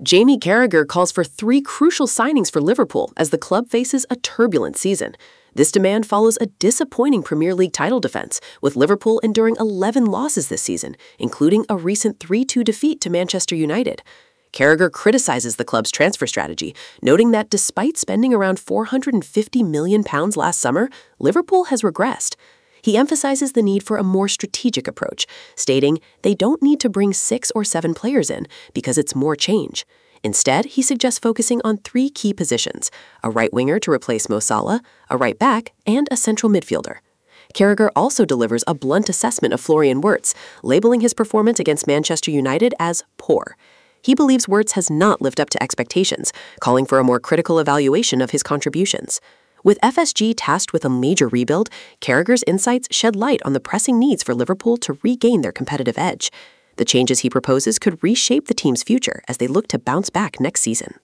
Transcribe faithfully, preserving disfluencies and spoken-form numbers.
Jamie Carragher calls for three crucial signings for Liverpool as the club faces a turbulent season. This demand follows a disappointing Premier League title defense, with Liverpool enduring eleven losses this season, including a recent three two defeat to Manchester United. Carragher criticizes the club's transfer strategy, noting that despite spending around four hundred fifty million pounds last summer, Liverpool has regressed. He emphasizes the need for a more strategic approach, stating they don't need to bring six or seven players in because it's more change. Instead, he suggests focusing on three key positions: a right winger to replace Mo Salah, a right back, and a central midfielder. Carragher also delivers a blunt assessment of Florian Wirtz, labeling his performance against Manchester United as poor. He believes Wirtz has not lived up to expectations, calling for a more critical evaluation of his contributions. With F S G tasked with a major rebuild, Carragher's insights shed light on the pressing needs for Liverpool to regain their competitive edge. The changes he proposes could reshape the team's future as they look to bounce back next season.